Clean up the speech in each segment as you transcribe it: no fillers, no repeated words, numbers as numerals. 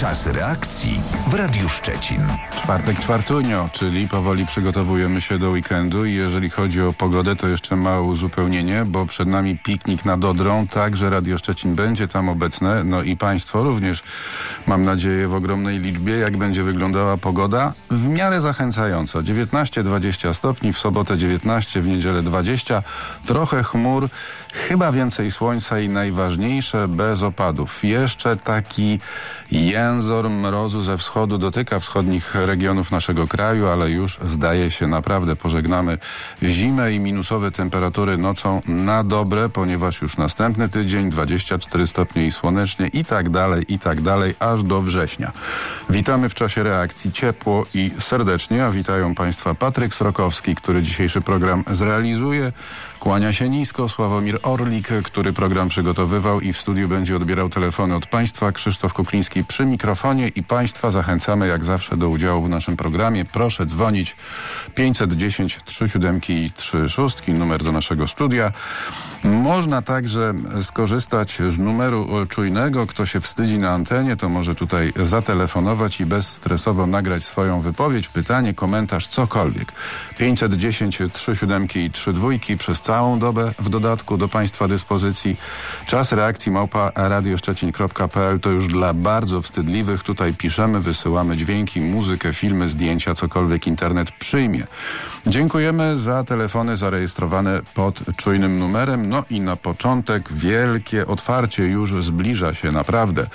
Czas reakcji w Radiu Szczecin. Czwartek, czwartunio, czyli powoli przygotowujemy się do weekendu i jeżeli chodzi o pogodę, to jeszcze małe uzupełnienie, bo przed nami piknik nad Odrą, także Radio Szczecin będzie tam obecne, no i Państwo również, mam nadzieję, w ogromnej liczbie. Jak będzie wyglądała pogoda? W miarę zachęcająco. 19-20 stopni, w sobotę 19, w niedzielę 20, trochę chmur, chyba więcej słońca i najważniejsze, bez opadów. Jeszcze taki jęzor mrozu ze wschodu dotyka wschodnich regionów naszego kraju, ale już zdaje się naprawdę pożegnamy zimę i minusowe temperatury nocą na dobre, ponieważ już następny tydzień 24 stopnie i słonecznie i tak dalej, aż do września. Witamy w czasie reakcji ciepło i serdecznie, a witają Państwa Patryk Srokowski, który dzisiejszy program zrealizuje. Kłania się nisko Sławomir Orlik, który program przygotowywał i w studiu będzie odbierał telefony od Państwa. Krzysztof Kukliński przy mikrofonie i Państwa zachęcamy jak zawsze do udziału w naszym programie. Proszę dzwonić 510 37 i 36, numer do naszego studia. Można także skorzystać z numeru czujnego. Kto się wstydzi na antenie, to może tutaj zatelefonować i bezstresowo nagrać swoją wypowiedź, pytanie, komentarz, cokolwiek. 510 37 i 32 przez całą dobę w dodatku do Państwa dyspozycji. Czas reakcji @radioszczecin.pl to już dla bardzo wstydliwych. Tutaj piszemy, wysyłamy dźwięki, muzykę, filmy, zdjęcia, cokolwiek internet przyjmie. Dziękujemy za telefony zarejestrowane pod czujnym numerem. No i na początek wielkie otwarcie już zbliża się naprawdę.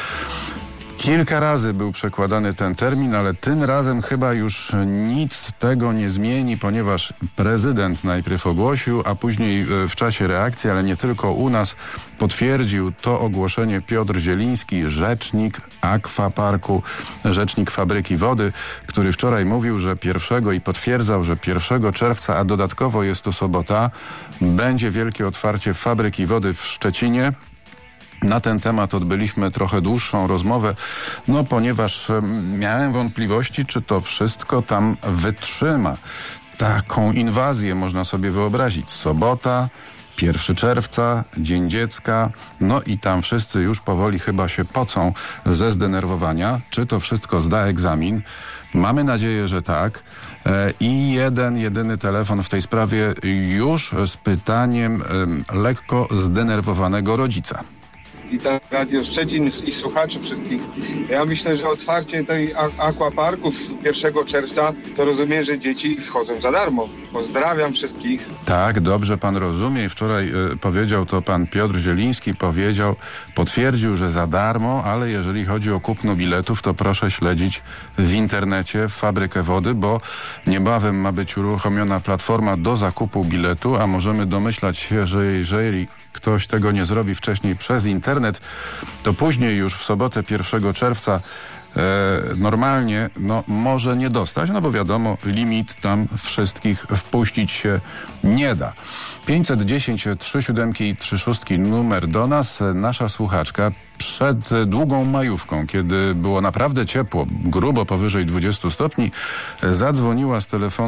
Kilka razy był przekładany ten termin, ale tym razem chyba już nic tego nie zmieni, ponieważ prezydent najpierw ogłosił, a później w czasie reakcji, ale nie tylko u nas, potwierdził to ogłoszenie Piotr Zieliński, rzecznik Aquaparku, rzecznik Fabryki Wody, który wczoraj mówił, że i potwierdzał, że 1 czerwca, a dodatkowo jest to sobota, będzie wielkie otwarcie Fabryki Wody w Szczecinie. Na ten temat odbyliśmy trochę dłuższą rozmowę, ponieważ miałem wątpliwości, czy to wszystko tam wytrzyma. Taką inwazję można sobie wyobrazić. Sobota, 1 czerwca, Dzień Dziecka, i tam wszyscy już powoli chyba się pocą ze zdenerwowania. Czy to wszystko zda egzamin? Mamy nadzieję, że tak. I jedyny telefon w tej sprawie już z pytaniem lekko zdenerwowanego rodzica. Witam Radio Szczecin i słuchaczy wszystkich. Ja myślę, że otwarcie tej aquaparków 1 czerwca to rozumiem, że dzieci wchodzą za darmo. Pozdrawiam wszystkich. Tak, dobrze pan rozumie i wczoraj powiedział to pan Piotr Zieliński, potwierdził, że za darmo, ale jeżeli chodzi o kupno biletów, to proszę śledzić w internecie Fabrykę Wody, bo niebawem ma być uruchomiona platforma do zakupu biletu, a możemy domyślać się, że jeżeli ktoś tego nie zrobi wcześniej przez internet, to później już w sobotę 1 czerwca normalnie może nie dostać, bo wiadomo, limit tam wszystkich wpuścić się nie da. 510 37 i 36 numer do nas. Nasza słuchaczka przed długą majówką, kiedy było naprawdę ciepło, grubo powyżej 20 stopni, zadzwoniła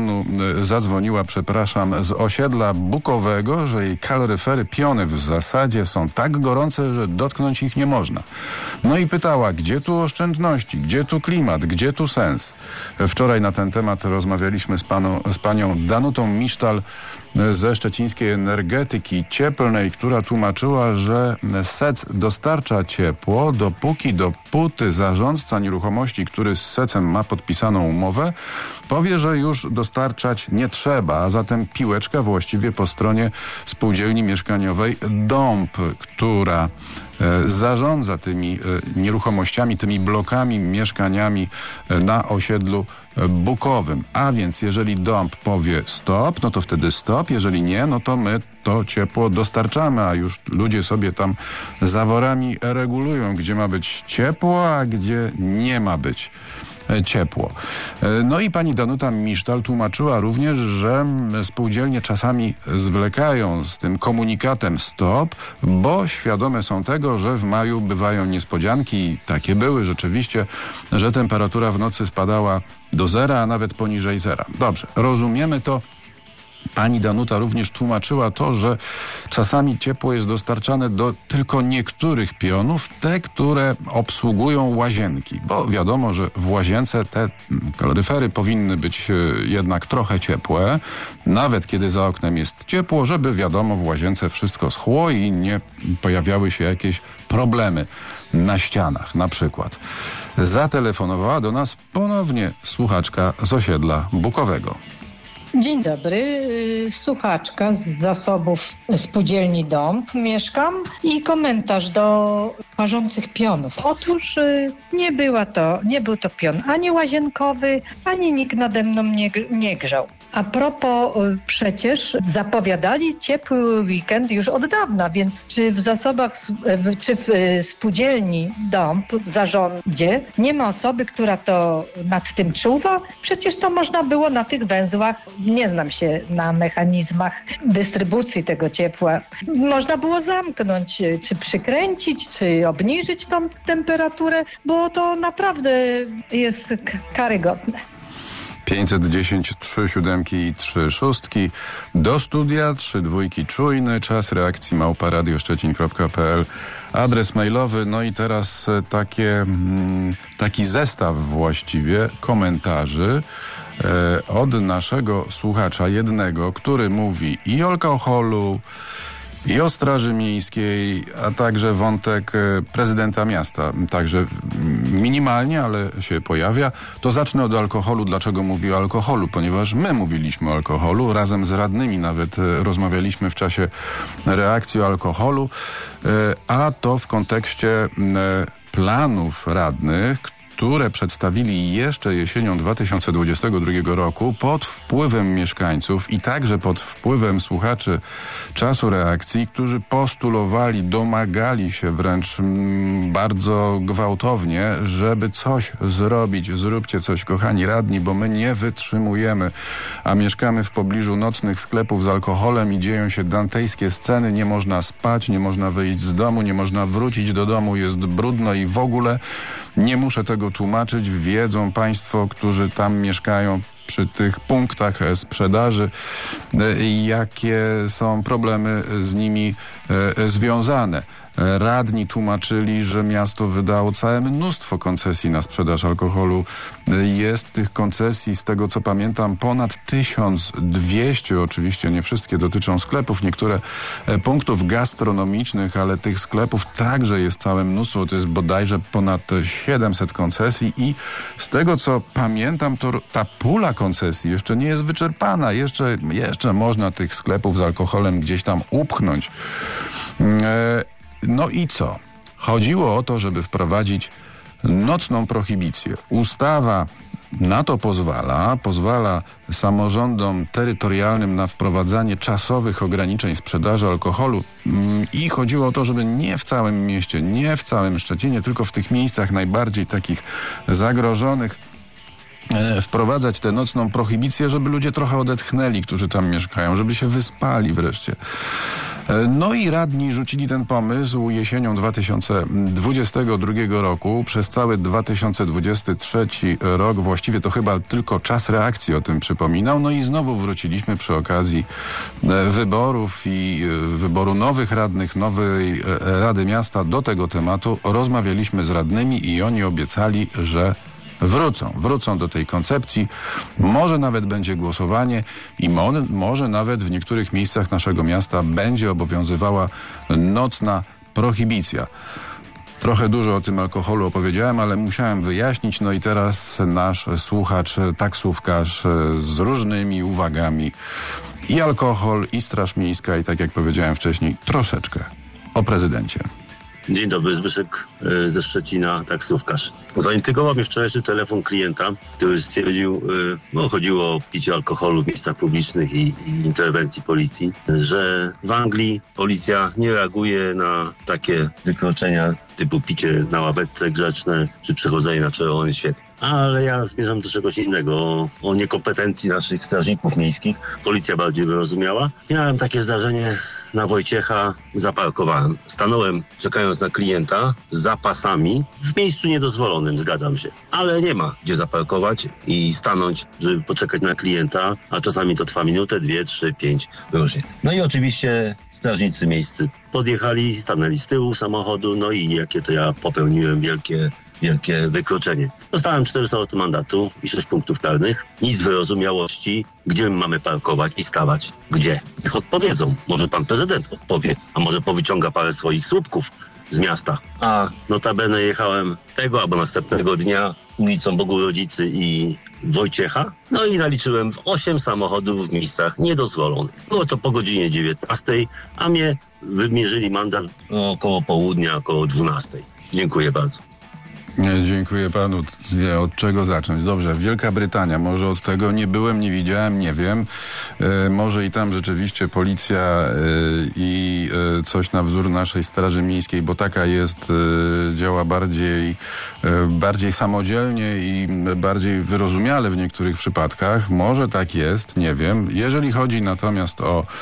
z osiedla Bukowego, że jej kaloryfery, piony w zasadzie są tak gorące, że dotknąć ich nie można. I pytała, gdzie tu oszczędności, gdzie tu klimat, gdzie tu sens. Wczoraj na ten temat rozmawialiśmy z panią Danutą Misztal ze szczecińskiej energetyki cieplnej, która tłumaczyła, że SEC dostarcza ciepło, dopóty zarządca nieruchomości, który z SEC-em ma podpisaną umowę, powie, że już dostarczać nie trzeba, a zatem piłeczka właściwie po stronie spółdzielni mieszkaniowej Dąb, która zarządza tymi nieruchomościami, tymi blokami, mieszkaniami na osiedlu Bukowym. A więc jeżeli Dąb powie stop, to wtedy stop, jeżeli nie, to my to ciepło dostarczamy, a już ludzie sobie tam zaworami regulują, gdzie ma być ciepło, a gdzie nie ma być ciepło. I pani Danuta Misztal tłumaczyła również, że spółdzielnie czasami zwlekają z tym komunikatem stop, bo świadome są tego, że w maju bywają niespodzianki i takie były rzeczywiście, że temperatura w nocy spadała do zera, a nawet poniżej zera. Dobrze, rozumiemy to. Pani Danuta również tłumaczyła to, że czasami ciepło jest dostarczane do tylko niektórych pionów, te, które obsługują łazienki, bo wiadomo, że w łazience te kaloryfery powinny być jednak trochę ciepłe, nawet kiedy za oknem jest ciepło, żeby wiadomo, w łazience wszystko schło i nie pojawiały się jakieś problemy na ścianach na przykład. Zatelefonowała do nas ponownie słuchaczka z osiedla Bukowego. Dzień dobry, słuchaczka z zasobów spółdzielni Dąb mieszkam i komentarz do parzących pionów. Otóż nie był to pion ani łazienkowy, ani nikt nade mną nie grzał. A propos, przecież zapowiadali ciepły weekend już od dawna, więc czy w zasobach, czy w spółdzielni Dąb, w zarządzie nie ma osoby, która to nad tym czuwa? Przecież to można było na tych węzłach, nie znam się na mechanizmach dystrybucji tego ciepła, można było zamknąć, czy przykręcić, czy obniżyć tą temperaturę, bo to naprawdę jest karygodne. 510 3 siódemki i 3 szóstki. Do studia 3 dwójki czujny. Czas reakcji @radioszczecin.pl. Adres mailowy. No i teraz taki zestaw właściwie komentarzy od naszego słuchacza jednego, który mówi i o alkoholu, i o Straży Miejskiej, a także wątek prezydenta miasta. Także minimalnie, ale się pojawia. To zacznę od alkoholu. Dlaczego mówię o alkoholu? Ponieważ my mówiliśmy o alkoholu. Razem z radnymi nawet rozmawialiśmy w czasie reakcji o alkoholu, a to w kontekście planów radnych, które przedstawili jeszcze jesienią 2022 roku pod wpływem mieszkańców i także pod wpływem słuchaczy Czasu Reakcji, którzy postulowali, domagali się wręcz bardzo gwałtownie, żeby coś zrobić. Zróbcie coś, kochani radni, bo my nie wytrzymujemy, a mieszkamy w pobliżu nocnych sklepów z alkoholem i dzieją się dantejskie sceny. Nie można spać, nie można wyjść z domu, nie można wrócić do domu, jest brudno i w ogóle nie muszę tego tłumaczyć. Wiedzą państwo, którzy tam mieszkają przy tych punktach sprzedaży, jakie są problemy z nimi związane. Radni tłumaczyli, że miasto wydało całe mnóstwo koncesji na sprzedaż alkoholu. Jest tych koncesji, z tego co pamiętam, ponad 1200. Oczywiście nie wszystkie dotyczą sklepów, niektóre punktów gastronomicznych, ale tych sklepów także jest całe mnóstwo. To jest bodajże ponad 700 koncesji i z tego co pamiętam, to ta pula koncesji jeszcze nie jest wyczerpana. Jeszcze można tych sklepów z alkoholem gdzieś tam upchnąć. No i co? Chodziło o to, żeby wprowadzić nocną prohibicję. Ustawa na to pozwala samorządom terytorialnym na wprowadzanie czasowych ograniczeń sprzedaży alkoholu i chodziło o to, żeby nie w całym mieście, nie w całym Szczecinie, tylko w tych miejscach najbardziej takich zagrożonych wprowadzać tę nocną prohibicję, żeby ludzie trochę odetchnęli, którzy tam mieszkają, żeby się wyspali wreszcie. No i radni rzucili ten pomysł jesienią 2022 roku. Przez cały 2023 rok, właściwie to chyba tylko Czas Reakcji o tym przypominał. No i znowu wróciliśmy przy okazji wyborów i wyboru nowych radnych, nowej Rady Miasta do tego tematu. Rozmawialiśmy z radnymi i oni obiecali, że wrócą do tej koncepcji. Może nawet będzie głosowanie i może nawet w niektórych miejscach naszego miasta będzie obowiązywała nocna prohibicja. Trochę dużo o tym alkoholu opowiedziałem, ale musiałem wyjaśnić. No i teraz nasz słuchacz, taksówkarz z różnymi uwagami. I alkohol, i Straż Miejska, i tak jak powiedziałem wcześniej, troszeczkę o prezydencie. Dzień dobry, Zbyszek ze Szczecina, taksówkarz. Zaintrygował mnie wczorajszy telefon klienta, który stwierdził, chodziło o picie alkoholu w miejscach publicznych i interwencji policji, że w Anglii policja nie reaguje na takie wykroczenia typu picie na ławeczce grzeczne, czy przechodzenie na czerwony świetle. Ale ja zmierzam do czegoś innego, o niekompetencji naszych strażników miejskich. Policja bardziej wyrozumiała. Miałem takie zdarzenie na Wojciecha, zaparkowałem. Stanąłem, czekając na klienta, z zapasami w miejscu niedozwolonym, zgadzam się. Ale nie ma gdzie zaparkować i stanąć, żeby poczekać na klienta, a czasami to trwa minutę, 2, 3, 5, różnie. No i oczywiście strażnicy miejscy podjechali, stanęli z tyłu samochodu, no i jakie to ja popełniłem wielkie wykroczenie. Dostałem 400 zł mandatu i 6 punktów karnych. Nic wyrozumiałości, gdzie my mamy parkować i stawać. Gdzie? Niech odpowiedzą. Może pan prezydent odpowie, a może powyciąga parę swoich słupków z miasta. A notabene jechałem tego albo następnego dnia ulicą Bogurodzicy i Wojciecha. No i naliczyłem 8 samochodów w miejscach niedozwolonych. Było to po godzinie 19, a mnie wymierzyli mandat około południa, około 12. Dziękuję bardzo. Dziękuję panu. Od czego zacząć? Dobrze, Wielka Brytania. Może od tego nie byłem, nie widziałem, nie wiem. Może i tam rzeczywiście policja i coś na wzór naszej Straży Miejskiej, bo taka jest, działa bardziej samodzielnie i bardziej wyrozumiale w niektórych przypadkach. Może tak jest, nie wiem. Jeżeli chodzi natomiast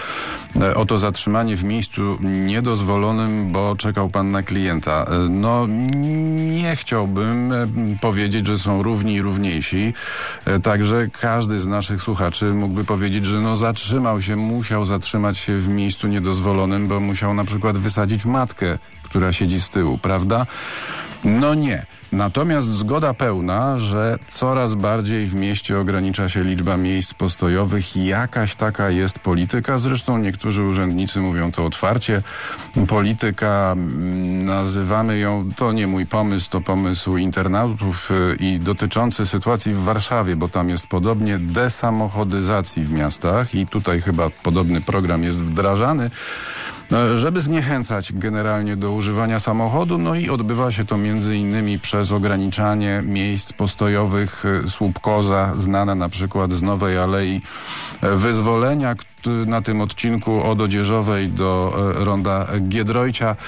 o to zatrzymanie w miejscu niedozwolonym, bo czekał pan na klienta. No, nie chciałbym powiedzieć, że są równi i równiejsi. Także każdy z naszych słuchaczy mógłby powiedzieć, że musiał zatrzymać się w miejscu niedozwolonym, bo musiał na przykład wysadzić matkę, która siedzi z tyłu, prawda? No nie. Natomiast zgoda pełna, że coraz bardziej w mieście ogranicza się liczba miejsc postojowych. Jakaś taka jest polityka. Zresztą niektórzy urzędnicy mówią to otwarcie. Polityka, nazywamy ją, to nie mój pomysł, to pomysł internautów i dotyczący sytuacji w Warszawie, bo tam jest podobnie, desamochodyzacji w miastach i tutaj chyba podobny program jest wdrażany, żeby zniechęcać generalnie do używania samochodu, no i odbywa się to między innymi przez ograniczanie miejsc postojowych. Słupkoza, znana na przykład z Nowej Alei Wyzwolenia, na tym odcinku od Odzieżowej do ronda Giedroycia.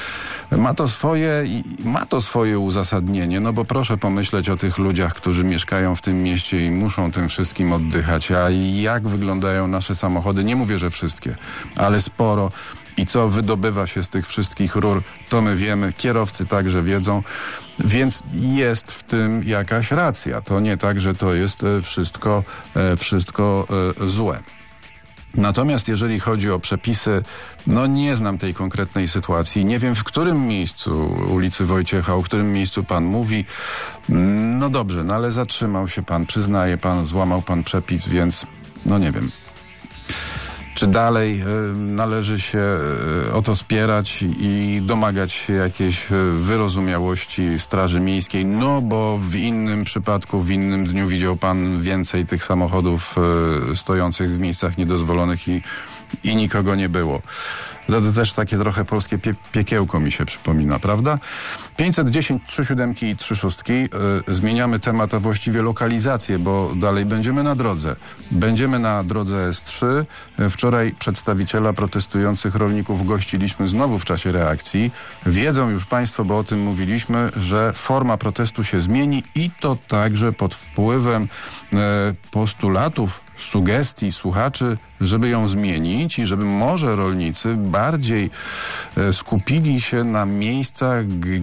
Ma to swoje uzasadnienie, no bo proszę pomyśleć o tych ludziach, którzy mieszkają w tym mieście i muszą tym wszystkim oddychać. A jak wyglądają nasze samochody? Nie mówię, że wszystkie, ale sporo. I co wydobywa się z tych wszystkich rur, to my wiemy, kierowcy także wiedzą, więc jest w tym jakaś racja. To nie tak, że to jest wszystko złe. Natomiast jeżeli chodzi o przepisy, no nie znam tej konkretnej sytuacji. Nie wiem, w którym miejscu ulicy Wojciecha, o którym miejscu pan mówi. No dobrze, no ale zatrzymał się pan, przyznaje pan, złamał pan przepis, więc no nie wiem. Czy dalej należy się o to spierać i domagać się jakiejś wyrozumiałości Straży Miejskiej? No bo w innym przypadku, w innym dniu widział pan więcej tych samochodów stojących w miejscach niedozwolonych i nikogo nie było. To też takie trochę polskie piekiełko mi się przypomina, prawda? 510 37 i 36. Zmieniamy temat, a właściwie lokalizację, bo dalej będziemy na drodze. Będziemy na drodze S3. Wczoraj przedstawiciela protestujących rolników gościliśmy znowu w czasie reakcji. Wiedzą już państwo, bo o tym mówiliśmy, że forma protestu się zmieni i to także pod wpływem postulatów, sugestii słuchaczy, żeby ją zmienić i żeby może rolnicy bardziej skupili się na miejscach,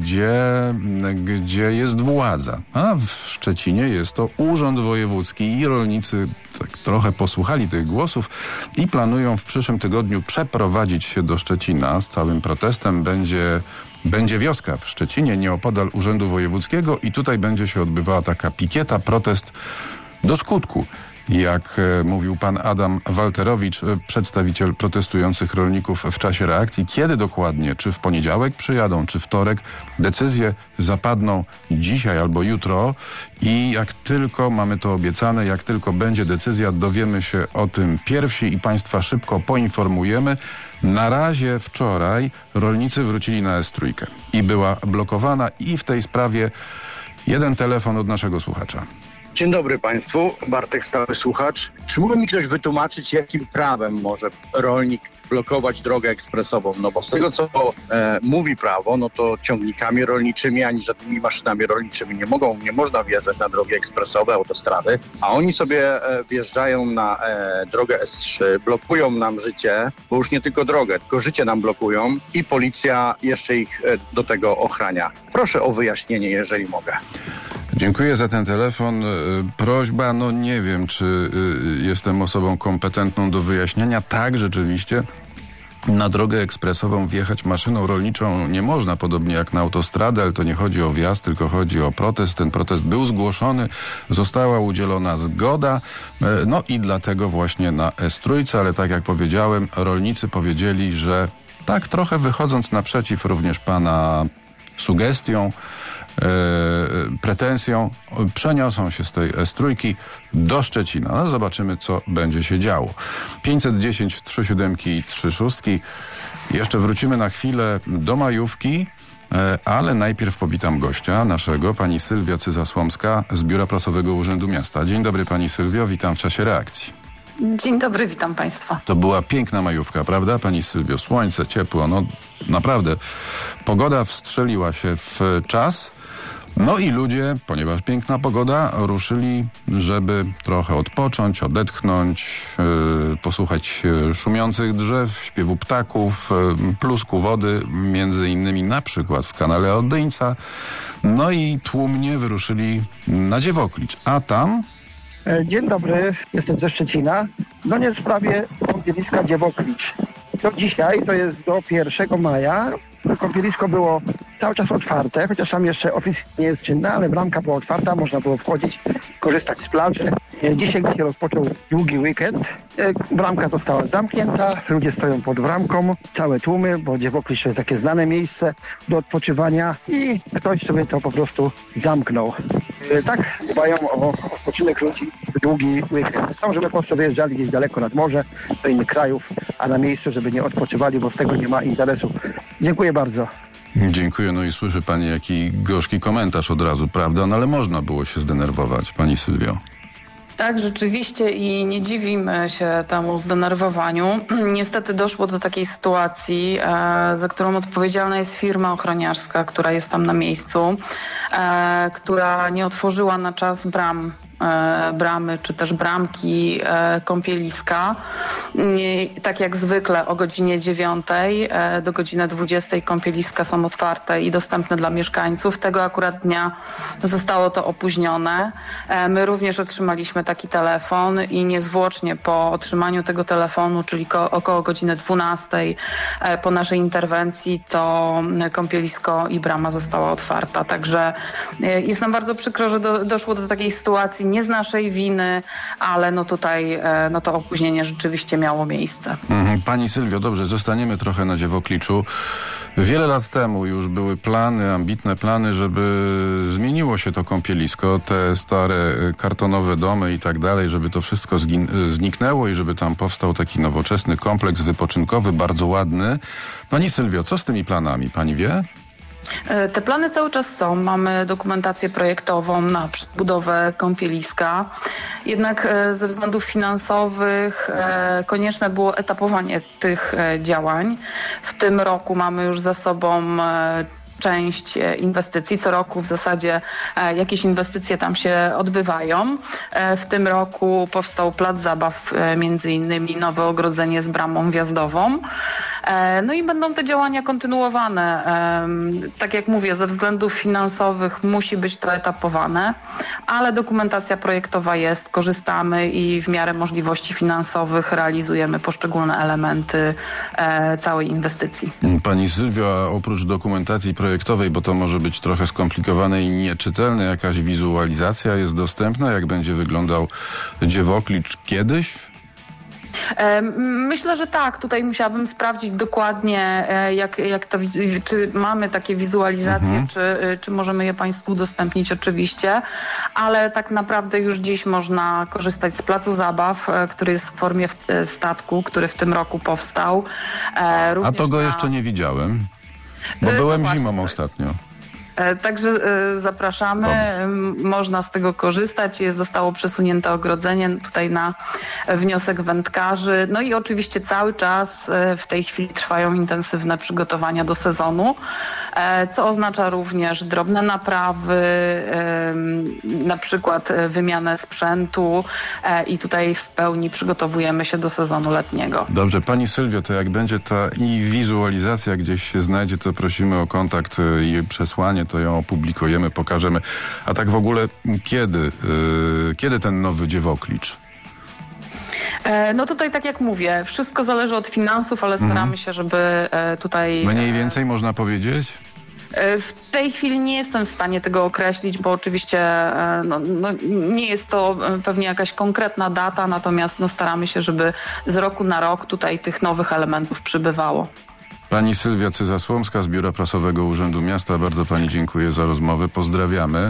gdzie jest władza. A w Szczecinie jest to Urząd Wojewódzki i rolnicy tak trochę posłuchali tych głosów i planują w przyszłym tygodniu przeprowadzić się do Szczecina z całym protestem. Będzie wioska w Szczecinie, nieopodal Urzędu Wojewódzkiego i tutaj będzie się odbywała taka pikieta, protest do skutku. Jak mówił pan Adam Walterowicz, przedstawiciel protestujących rolników w czasie reakcji, kiedy dokładnie, czy w poniedziałek przyjadą, czy wtorek, decyzje zapadną dzisiaj albo jutro i jak tylko, mamy to obiecane, jak tylko będzie decyzja, dowiemy się o tym pierwsi i państwa szybko poinformujemy. Na razie wczoraj rolnicy wrócili na S3 i była blokowana i w tej sprawie jeden telefon od naszego słuchacza. Dzień dobry Państwu, Bartek, stały słuchacz. Czy mógłby mi ktoś wytłumaczyć, jakim prawem może rolnik blokować drogę ekspresową? No bo z tego, co mówi prawo, no to ciągnikami rolniczymi ani żadnymi maszynami rolniczymi nie można wjeżdżać na drogi ekspresowe, autostrady, a oni sobie wjeżdżają na drogę S3, blokują nam życie, bo już nie tylko drogę, tylko życie nam blokują i policja jeszcze ich do tego ochrania. Proszę o wyjaśnienie, jeżeli mogę. Dziękuję za ten telefon. Prośba, no nie wiem, czy jestem osobą kompetentną do wyjaśnienia. Tak, rzeczywiście na drogę ekspresową wjechać maszyną rolniczą nie można, podobnie jak na autostradę, ale to nie chodzi o wjazd, tylko chodzi o protest. Ten protest był zgłoszony, została udzielona zgoda, no i dlatego właśnie na S3, ale tak jak powiedziałem, rolnicy powiedzieli, że tak trochę wychodząc naprzeciw również pana sugestią, pretensją, przeniosą się z tej S3 do Szczecina. No, zobaczymy, co będzie się działo. 510 37 i 36. Jeszcze wrócimy na chwilę do majówki, ale najpierw powitam gościa naszego, pani Sylwia Cyza-Słomska z Biura Prasowego Urzędu Miasta. Dzień dobry pani Sylwio, witam w czasie reakcji. Dzień dobry, witam Państwa. To była piękna majówka, prawda pani Sylwio? Słońce, ciepło, no naprawdę. Pogoda wstrzeliła się w czas. No i ludzie, ponieważ piękna pogoda, ruszyli, żeby trochę odpocząć, odetchnąć, posłuchać szumiących drzew, śpiewu ptaków, plusku wody, między innymi na przykład w kanale Odyńca. No i tłumnie wyruszyli na Dziewoklicz, a tam... Dzień dobry, jestem ze Szczecina. Dzwonię w sprawie kąpieliska Dziewoklicz. Do dzisiaj, to jest do 1 maja, kąpielisko było cały czas otwarte, chociaż tam jeszcze oficjalnie nie jest czynne, ale bramka była otwarta, można było wchodzić, korzystać z plaży. Dzisiaj, gdy się rozpoczął długi weekend, bramka została zamknięta, ludzie stoją pod bramką, całe tłumy, bo Dziewoklicz to jest takie znane miejsce do odpoczywania i ktoś sobie to po prostu zamknął. Tak dbają o odpoczynek ludzi w długi weekend. Chcą, żeby po prostu wyjeżdżali gdzieś daleko nad morze, do innych krajów, a na miejscu, żeby nie odpoczywali, bo z tego nie ma interesu. Dziękuję bardzo. Dziękuję. No i słyszy pani, jaki gorzki komentarz od razu, prawda? No ale można było się zdenerwować, pani Sylwio. Tak, rzeczywiście i nie dziwimy się temu zdenerwowaniu. Niestety doszło do takiej sytuacji, za którą odpowiedzialna jest firma ochroniarska, która jest tam na miejscu, która nie otworzyła na czas bramy czy też bramki kąpieliska. Tak jak zwykle o godzinie 9 do godziny 20 kąpieliska są otwarte i dostępne dla mieszkańców. Tego akurat dnia zostało to opóźnione. My również otrzymaliśmy taki telefon i niezwłocznie po otrzymaniu tego telefonu, czyli około godziny 12 po naszej interwencji, to kąpielisko i brama została otwarta. Także jest nam bardzo przykro, że doszło do takiej sytuacji, nie z naszej winy, ale no tutaj to opóźnienie rzeczywiście miało miejsce. Pani Sylwio, dobrze, zostaniemy trochę na Dziewokliczu. Wiele lat temu już były plany, ambitne plany, żeby zmieniło się to kąpielisko, te stare kartonowe domy i tak dalej, żeby to wszystko zniknęło i żeby tam powstał taki nowoczesny kompleks wypoczynkowy, bardzo ładny. Pani Sylwio, co z tymi planami? Pani wie? Te plany cały czas są. Mamy dokumentację projektową na przebudowę kąpieliska. Jednak ze względów finansowych konieczne było etapowanie tych działań. W tym roku mamy już za sobą część inwestycji. Co roku w zasadzie jakieś inwestycje tam się odbywają. W tym roku powstał plac zabaw, między innymi nowe ogrodzenie z bramą wjazdową. No i będą te działania kontynuowane. Tak jak mówię, ze względów finansowych musi być to etapowane, ale dokumentacja projektowa jest, korzystamy i w miarę możliwości finansowych realizujemy poszczególne elementy całej inwestycji. Pani Sylwia, a oprócz dokumentacji projektowej, bo to może być trochę skomplikowane i nieczytelne, jakaś wizualizacja jest dostępna? Jak będzie wyglądał Dziewoklicz kiedyś? Myślę, że tak. Tutaj musiałabym sprawdzić dokładnie, czy mamy takie wizualizacje, czy możemy je Państwu udostępnić oczywiście, ale tak naprawdę już dziś można korzystać z placu zabaw, który jest w formie statku, który w tym roku powstał. A to go jeszcze nie widziałem, bo byłem zimą ostatnio. Także zapraszamy, można z tego korzystać. Zostało przesunięte ogrodzenie tutaj na wniosek wędkarzy. No i oczywiście cały czas w tej chwili trwają intensywne przygotowania do sezonu, co oznacza również drobne naprawy, na przykład wymianę sprzętu i tutaj w pełni przygotowujemy się do sezonu letniego. Dobrze, pani Sylwio, to jak będzie ta i wizualizacja gdzieś się znajdzie, to prosimy o kontakt i przesłanie, to ją opublikujemy, pokażemy. A tak w ogóle kiedy ten nowy dziewoklicz? No tutaj, tak jak mówię, wszystko zależy od finansów, ale staramy się, żeby tutaj... Mniej więcej można powiedzieć? W tej chwili nie jestem w stanie tego określić, bo oczywiście nie jest to pewnie jakaś konkretna data, natomiast staramy się, żeby z roku na rok tutaj tych nowych elementów przybywało. Pani Sylwia Cyza-Słomska z Biura Prasowego Urzędu Miasta. Bardzo pani dziękuję za rozmowę. Pozdrawiamy.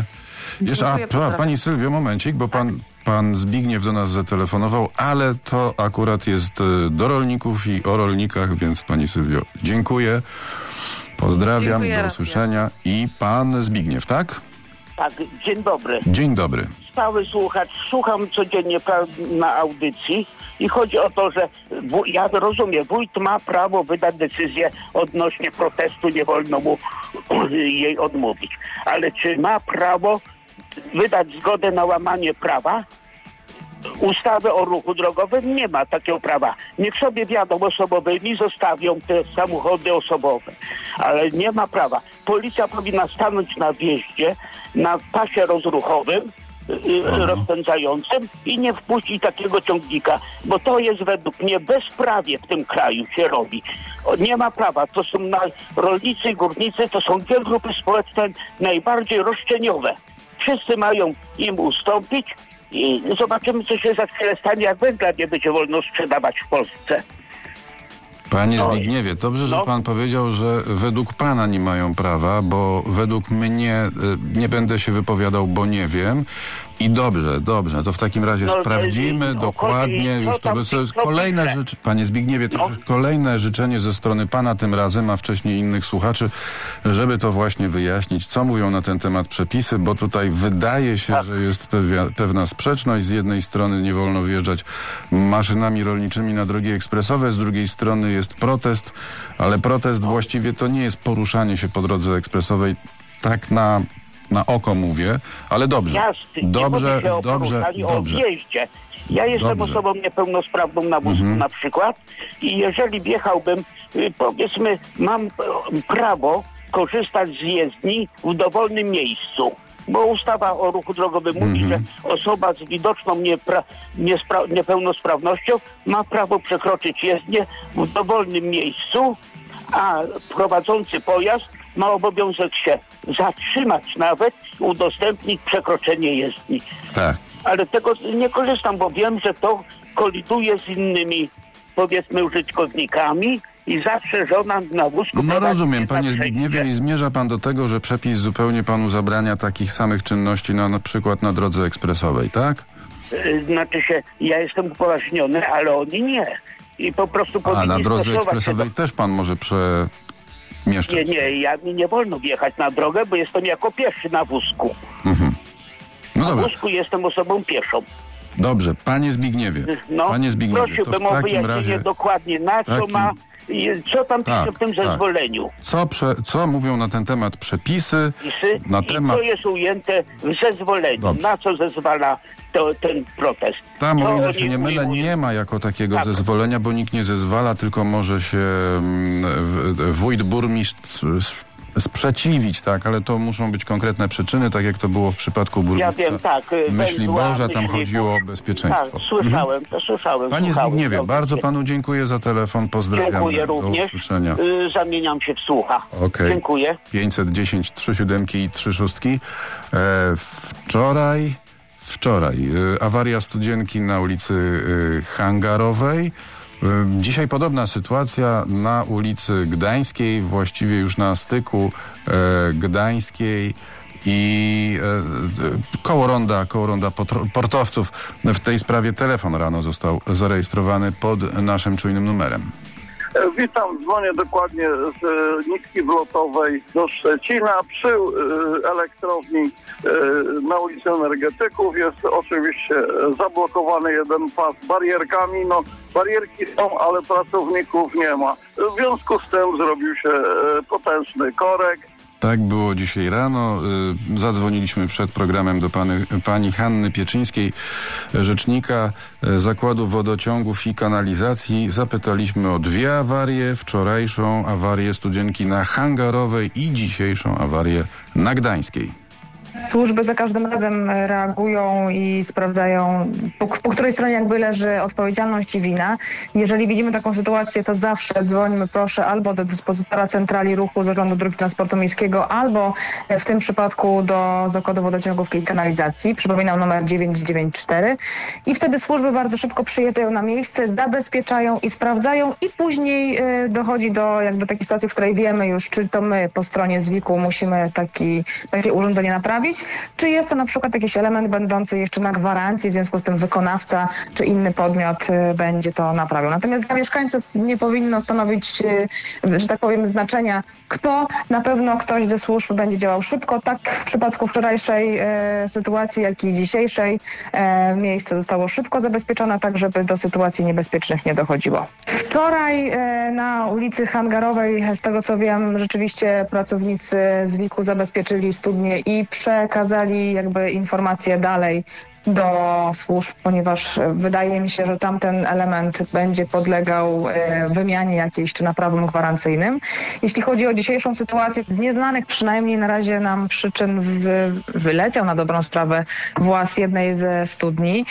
Pani Sylwio, momencik, bo pan Zbigniew do nas zatelefonował, ale to akurat jest do rolników i o rolnikach, więc pani Sylwio, dziękuję. Pozdrawiam, do usłyszenia. I pan Zbigniew, tak? Tak, dzień dobry. Dzień dobry. Stały słuchacz, słucham codziennie na audycji i chodzi o to, że ja rozumiem, wójt ma prawo wydać decyzję odnośnie protestu, nie wolno mu jej odmówić. Ale czy ma prawo wydać zgodę na łamanie prawa? Ustawy o ruchu drogowym nie ma takiego prawa. Niech sobie wjadą osobowymi, zostawią te samochody osobowe. Ale nie ma prawa. Policja powinna stanąć na wjeździe, na pasie rozruchowym, rozpędzającym i nie wpuścić takiego ciągnika, bo to jest według mnie bezprawie w tym kraju się robi. Nie ma prawa. To są rolnicy i górnicy, to są dwie grupy społeczne najbardziej roszczeniowe. Wszyscy mają im ustąpić i zobaczymy, co się za chwilę stanie, jak węgla nie będzie wolno sprzedawać w Polsce. Panie Zbigniewie, dobrze, że pan powiedział, że według pana nie mają prawa, bo według mnie nie będę się wypowiadał, bo nie wiem. I dobrze, to w takim razie sprawdzimy dokładnie. Już to jest kolejne życzenie. Panie Zbigniewie, to już kolejne życzenie ze strony pana tym razem, a wcześniej innych słuchaczy, żeby to właśnie wyjaśnić, co mówią na ten temat przepisy, bo tutaj wydaje się, że jest pewna sprzeczność. Z jednej strony nie wolno wjeżdżać maszynami rolniczymi na drogi ekspresowe, z drugiej strony jest protest, ale protest właściwie to nie jest poruszanie się po drodze ekspresowej tak na oko mówię, ale dobrze. Dobrze. Ja jestem osobą niepełnosprawną na wózku na przykład i jeżeli wjechałbym, powiedzmy, mam prawo korzystać z jezdni w dowolnym miejscu. Bo ustawa o ruchu drogowym mówi, że osoba z widoczną niepełnosprawnością ma prawo przekroczyć jezdnię w dowolnym miejscu, a prowadzący pojazd ma obowiązek się zatrzymać nawet, udostępnić przekroczenie jezdni. Tak. Ale tego nie korzystam, bo wiem, że to koliduje z innymi, powiedzmy, użytkownikami i zawsze żona na wózku... No rozumiem, panie Zbigniewie, i zmierza pan do tego, że przepis zupełnie panu zabrania takich samych czynności na przykład na drodze ekspresowej, tak? Znaczy się, ja jestem upoważniony, ale oni nie. I po prostu powinni na drodze ekspresowej też pan może mieszczać. Mi nie wolno wjechać na drogę, bo jestem jako pieszy na wózku. Na wózku jestem osobą pieszą. Dobrze, panie Zbigniewie. Prosiłbym o wyjaśnienie dokładnie, na co ma, co tam pisze w tym zezwoleniu. Co mówią na ten temat przepisy? Co jest ujęte w zezwoleniu? Dobrze. Na co zezwala ten protest? Tam, o ile się nie mylę, nie ma jako takiego zezwolenia, bo nikt nie zezwala, tylko może się wójt, burmistrz sprzeciwić, tak, ale to muszą być konkretne przyczyny, tak jak to było w przypadku burmistrza Myśliborza, tam chodziło o bezpieczeństwo. Tak, słyszałem. Panie Zbigniewie, bardzo panu dziękuję za telefon, pozdrawiam. Dziękuję również. Usłyszenia. Zamieniam się w słucha. Okay. Dziękuję. 510 37 i 36. Wczoraj awaria studzienki na ulicy Hangarowej. Dzisiaj podobna sytuacja na ulicy Gdańskiej, właściwie już na styku Gdańskiej i koło ronda portowców. W tej sprawie telefon rano został zarejestrowany pod naszym czujnym numerem. Witam, dzwonię dokładnie z nitki wlotowej do Szczecina. Przy elektrowni na ulicy Energetyków jest oczywiście zablokowany jeden pas barierkami. No, barierki są, ale pracowników nie ma. W związku z tym zrobił się potężny korek. Tak było dzisiaj rano. Zadzwoniliśmy przed programem do pani Hanny Pieczyńskiej, rzecznika Zakładu Wodociągów i Kanalizacji. Zapytaliśmy o 2 awarie. Wczorajszą awarię Studzienki na Hangarowej i dzisiejszą awarię na Gdańskiej. Służby za każdym razem reagują i sprawdzają, po której stronie jakby leży odpowiedzialność i wina. Jeżeli widzimy taką sytuację, to zawsze dzwonimy, proszę, albo do dyspozytora Centrali Ruchu Zarządu Dróg Transportu Miejskiego, albo w tym przypadku do Zakładu Wodociągów i Kanalizacji. Przypominam, numer 994. I wtedy służby bardzo szybko przyjeżdżają na miejsce, zabezpieczają i sprawdzają i później dochodzi do jakby takiej sytuacji, w której wiemy już, czy to my po stronie ZWIK-u musimy takie urządzenie naprawić, czy jest to na przykład jakiś element będący jeszcze na gwarancji, w związku z tym wykonawca czy inny podmiot będzie to naprawiał. Natomiast dla mieszkańców nie powinno stanowić, że tak powiem, znaczenia, kto. Na pewno ktoś ze służb będzie działał szybko. Tak w przypadku wczorajszej sytuacji, jak i dzisiejszej. Miejsce zostało szybko zabezpieczone, tak żeby do sytuacji niebezpiecznych nie dochodziło. Wczoraj na ulicy Hangarowej, z tego co wiem, rzeczywiście pracownicy ZWIK-u zabezpieczyli studnię i przekazali jakby informacje dalej do służb, ponieważ wydaje mi się, że tamten element będzie podlegał wymianie jakiejś czy naprawom gwarancyjnym. Jeśli chodzi o dzisiejszą sytuację, z nieznanych przynajmniej na razie nam przyczyn wyleciał na dobrą sprawę właz jednej ze studni.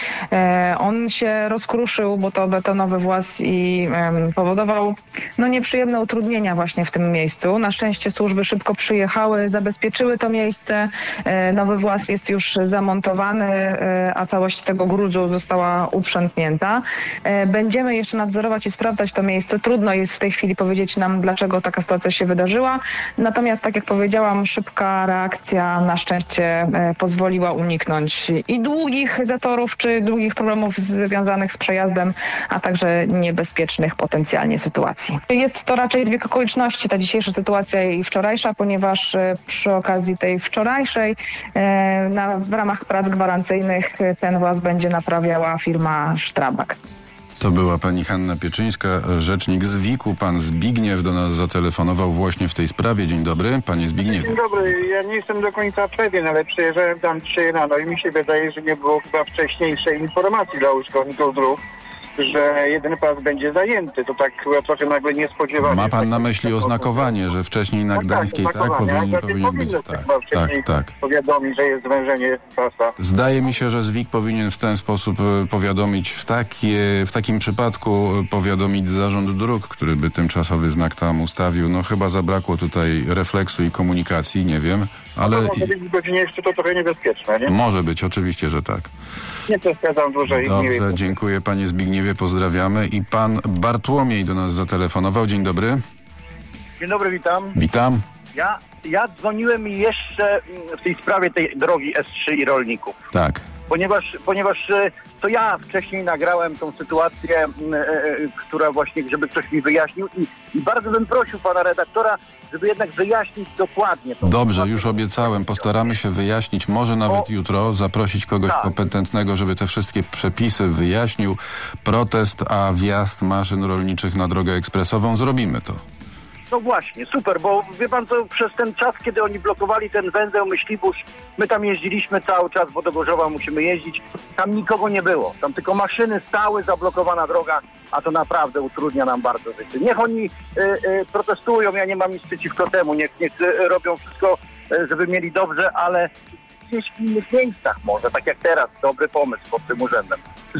On się rozkruszył, bo to betonowy właz i powodował nieprzyjemne utrudnienia właśnie w tym miejscu. Na szczęście służby szybko przyjechały, zabezpieczyły to miejsce. Nowy właz jest już zamontowany, a całość tego gruzu została uprzętnięta. Będziemy jeszcze nadzorować i sprawdzać to miejsce. Trudno jest w tej chwili powiedzieć nam, dlaczego taka sytuacja się wydarzyła. Natomiast, tak jak powiedziałam, szybka reakcja na szczęście pozwoliła uniknąć i długich zatorów, czy długich problemów związanych z przejazdem, a także niebezpiecznych potencjalnie sytuacji. Jest to raczej zbieg okoliczności, ta dzisiejsza sytuacja i wczorajsza, ponieważ przy okazji tej wczorajszej w ramach prac gwarancyjnych ten właz będzie naprawiała firma Strabag. To była pani Hanna Pieczyńska, rzecznik ZWIK-u. Pan Zbigniew do nas zatelefonował właśnie w tej sprawie. Dzień dobry, panie Zbigniewie. Dzień dobry, ja nie jestem do końca pewien, ale przyjeżdżałem tam dzisiaj rano i mi się wydaje, że nie było chyba wcześniejszej informacji dla użytkowników dróg, że jeden pas będzie zajęty. To tak chyba trochę nagle niespodziewanie. Ma pan na myśli oznakowanie, że wcześniej na Gdańskiej powinien być. Tak. Powiadomić, że jest zwężenie pasa. Zdaje mi się, że ZWIK powinien w ten sposób powiadomić, w takim przypadku powiadomić Zarząd Dróg, który by tymczasowy znak tam ustawił. No chyba zabrakło tutaj refleksu i komunikacji, nie wiem, ale... Może być w godzinie jeszcze to trochę niebezpieczne, nie? Może być, oczywiście, że tak. Nie przeszkadzam dłużej. Dobrze, dziękuję panie Zbigniewie, pozdrawiamy. I pan Bartłomiej do nas zatelefonował. Dzień dobry. Dzień dobry, witam. Witam. Ja dzwoniłem jeszcze w tej sprawie tej drogi S3 i rolników. Tak. Ponieważ to ja wcześniej nagrałem tą sytuację, która właśnie, żeby ktoś mi wyjaśnił i bardzo bym prosił pana redaktora, żeby jednak wyjaśnić dokładnie to. Dobrze, już obiecałem. Postaramy się wyjaśnić, może nawet jutro, zaprosić kogoś kompetentnego, żeby te wszystkie przepisy wyjaśnił. Protest, a wjazd maszyn rolniczych na drogę ekspresową, zrobimy to. No właśnie, super, bo wie pan co, przez ten czas, kiedy oni blokowali ten węzeł Myślibórz, my tam jeździliśmy cały czas, bo do Gorzowa musimy jeździć, tam nikogo nie było, tam tylko maszyny stały, zablokowana droga, a to naprawdę utrudnia nam bardzo życie. Niech oni protestują, ja nie mam nic przeciwko temu, niech robią wszystko, żeby mieli dobrze, ale gdzieś w innych miejscach może, tak jak teraz, dobry pomysł pod tym urzędem.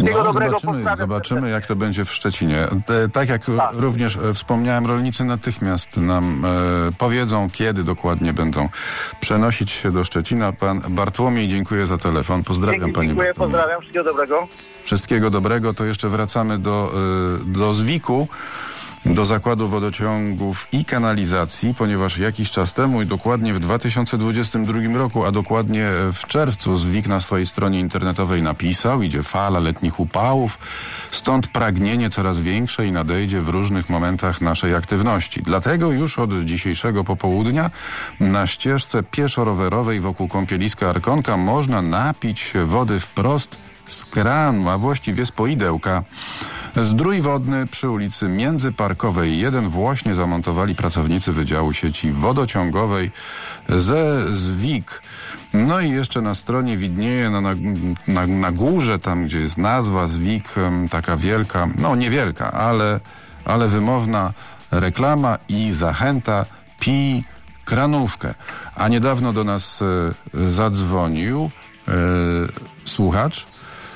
Zobaczymy, jak to będzie w Szczecinie. Tak jak również wspomniałem, rolnicy natychmiast nam powiedzą, kiedy dokładnie będą przenosić się do Szczecina. Pan Bartłomiej, dziękuję za telefon. Pozdrawiam panie Dziękuję, pozdrawiam, wszystkiego dobrego. Wszystkiego dobrego. To jeszcze wracamy do ZWIK-u. do Zakładu Wodociągów i Kanalizacji, ponieważ jakiś czas temu i dokładnie w 2022 roku, a dokładnie w czerwcu, ZWIK na swojej stronie internetowej napisał: idzie fala letnich upałów, stąd pragnienie coraz większe i nadejdzie w różnych momentach naszej aktywności. Dlatego już od dzisiejszego popołudnia na ścieżce pieszo-rowerowej wokół kąpieliska Arkonka można napić się wody wprost z kranu, a właściwie z poidełka. Zdrój wodny przy ulicy Międzyparkowej 1 właśnie zamontowali pracownicy Wydziału Sieci Wodociągowej ze ZWIK. No i jeszcze na stronie widnieje na górze, tam gdzie jest nazwa ZWIK, taka wielka, no niewielka, ale wymowna reklama i zachęta: pij kranówkę. A niedawno do nas zadzwonił słuchacz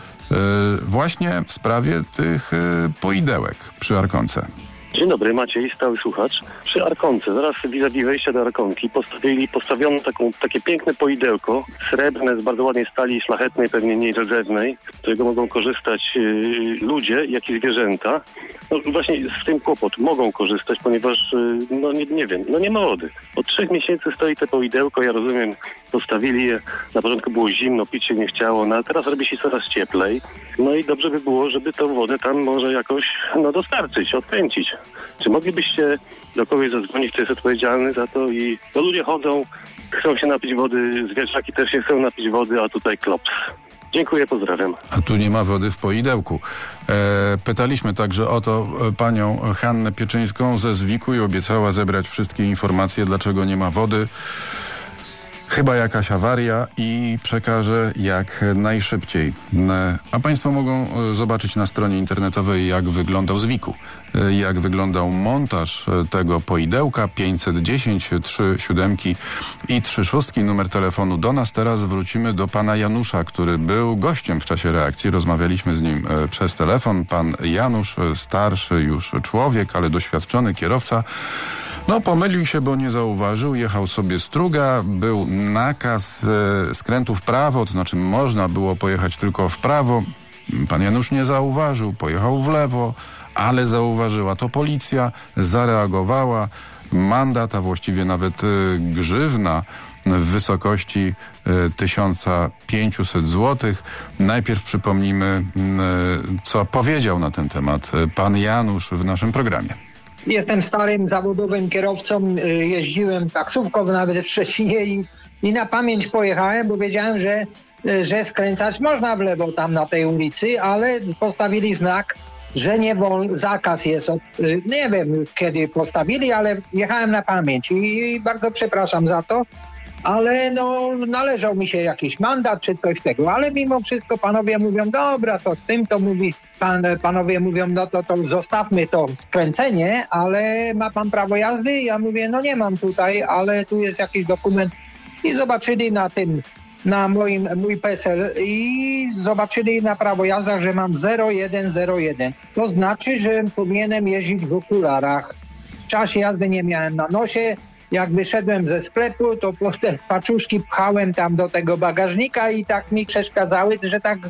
właśnie w sprawie tych poidełek przy Arkonce. Dzień dobry, Maciej, stały słuchacz. Przy Arkonce, zaraz vis-a-vis wejścia do Arkonki, postawiono takie piękne poidełko, srebrne, z bardzo ładnej stali szlachetnej, pewnie niedrzewnej, z którego mogą korzystać ludzie, jak i zwierzęta. No właśnie z tym kłopot. Mogą korzystać, ponieważ, nie ma wody. Od 3 miesięcy stoi te poidełko, ja rozumiem, postawili je, na początku było zimno, pić się nie chciało, no a teraz robi się coraz cieplej. No i dobrze by było, żeby tą wodę tam może jakoś, dostarczyć, odkręcić. Czy moglibyście do kogoś zadzwonić, kto jest odpowiedzialny za to? Bo ludzie chodzą, chcą się napić wody, zwierzaki też się chcą napić wody, a tutaj klops. Dziękuję, pozdrawiam. A tu nie ma wody w poidełku. Pytaliśmy także o to panią Hannę Pieczyńską ze ZWIK-u i obiecała zebrać wszystkie informacje, dlaczego nie ma wody. Chyba jakaś awaria i przekaże jak najszybciej. A państwo mogą zobaczyć na stronie internetowej, jak wyglądał ZWIK-u, jak wyglądał montaż tego poidełka. 510 3 7 i 3 6. Numer telefonu do nas. Teraz wrócimy do pana Janusza, który był gościem w czasie reakcji. Rozmawialiśmy z nim przez telefon. Pan Janusz, starszy już człowiek, ale doświadczony kierowca, pomylił się, bo nie zauważył, jechał sobie struga, był nakaz skrętu w prawo, to znaczy można było pojechać tylko w prawo. Pan Janusz nie zauważył, pojechał w lewo, ale zauważyła to policja, zareagowała. Mandat, a właściwie nawet grzywna w wysokości 1500 zł. Najpierw przypomnimy, co powiedział na ten temat pan Janusz w naszym programie. Jestem starym zawodowym kierowcą, jeździłem taksówką nawet w Szczecinie i na pamięć pojechałem, bo wiedziałem, że skręcać można w lewo tam na tej ulicy, ale postawili znak, że nie wolno, zakaz jest. Nie wiem kiedy postawili, ale jechałem na pamięć i bardzo przepraszam za to, ale należał mi się jakiś mandat czy coś tego, ale mimo wszystko panowie mówią, dobra, to z tym to mówi, panowie mówią, to zostawmy to skręcenie, ale ma pan prawo jazdy? Ja mówię, nie mam tutaj, ale tu jest jakiś dokument i zobaczyli na mój PESEL i zobaczyli na prawo jazdy, że mam 0101. To znaczy, że powinienem jeździć w okularach. W czasie jazdy nie miałem na nosie. Jak wyszedłem ze sklepu, to te paczuszki pchałem tam do tego bagażnika i tak mi przeszkadzały, że tak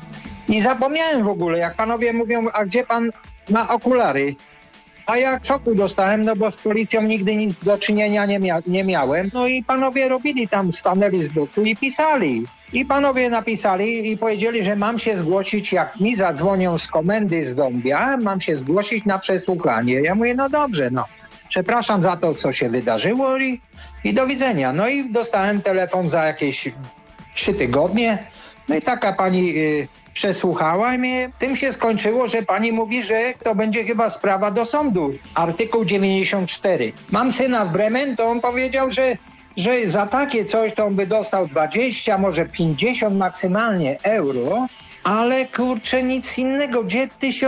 i zapomniałem w ogóle, jak panowie mówią, a gdzie pan ma okulary? A ja szoku dostałem, bo z policją nigdy nic do czynienia nie miałem. No i panowie robili tam, stanęli z boku i pisali. I panowie napisali i powiedzieli, że mam się zgłosić, jak mi zadzwonią z komendy z Dąbia, mam się zgłosić na przesłuchanie. Ja mówię, dobrze, przepraszam za to, co się wydarzyło i do widzenia. No i dostałem telefon za jakieś 3 tygodnie. No i taka pani przesłuchała i tym się skończyło, że pani mówi, że to będzie chyba sprawa do sądu. Artykuł 94. Mam syna w Bremen, to on powiedział, że za takie coś to on by dostał 20, może 50 maksymalnie euro, ale kurczę nic innego. Gdzie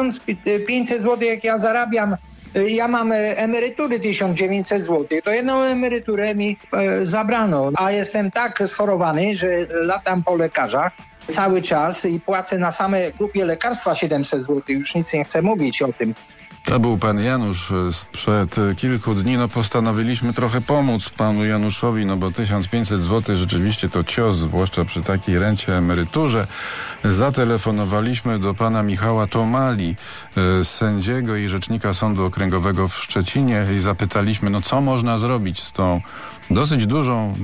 1500 zł, jak ja zarabiam? Ja mam emerytury 1900 zł. To jedną emeryturę mi zabrano, a jestem tak schorowany, że latam po lekarzach cały czas i płacę na same głupie lekarstwa 700 zł. Już nic nie chcę mówić o tym. To był pan Janusz sprzed kilku dni. Postanowiliśmy trochę pomóc panu Januszowi, bo 1500 zł rzeczywiście to cios, zwłaszcza przy takiej rencie, emeryturze. Zatelefonowaliśmy do pana Michała Tomali, sędziego i rzecznika Sądu Okręgowego w Szczecinie i zapytaliśmy, co można zrobić z tą dosyć dużą